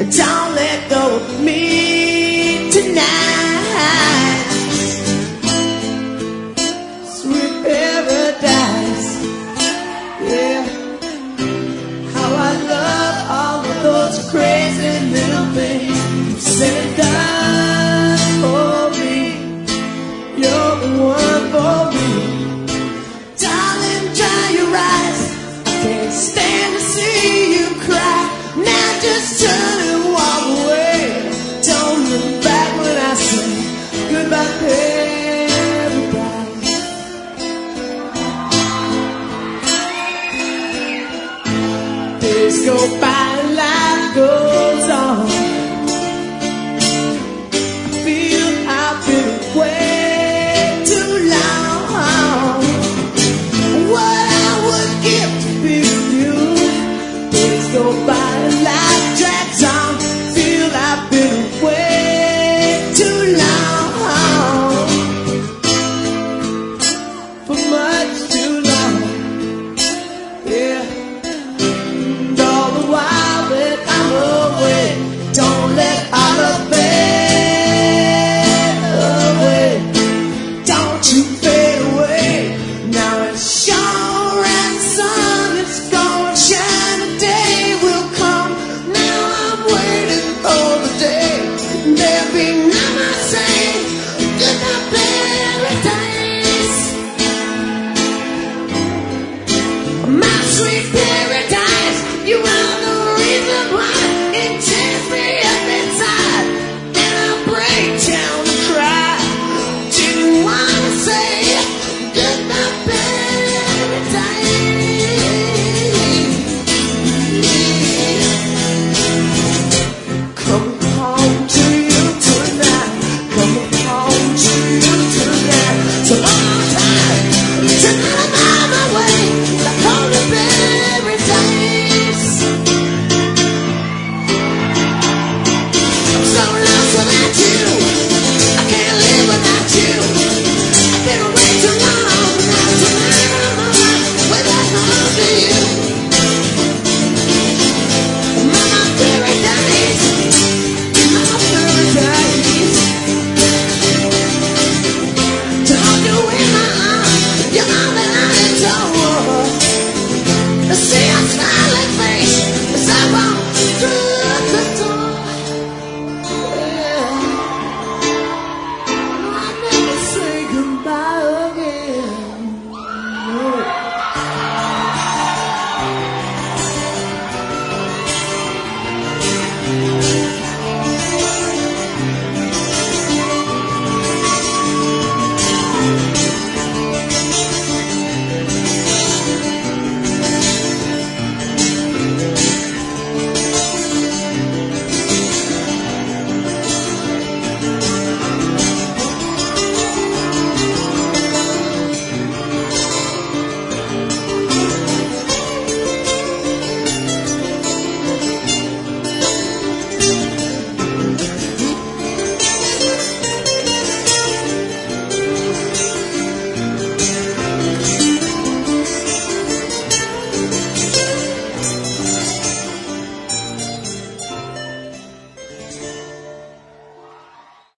Don't let go of me tonight. Sweet paradise, yeah. How I love all of those crazy little things you said and done for me. You're the one for me. Darling, dry your eyes. I can't stand to see you cry. Now just turn and walk away. Don't look back when I say goodbye, paradise. Days go by.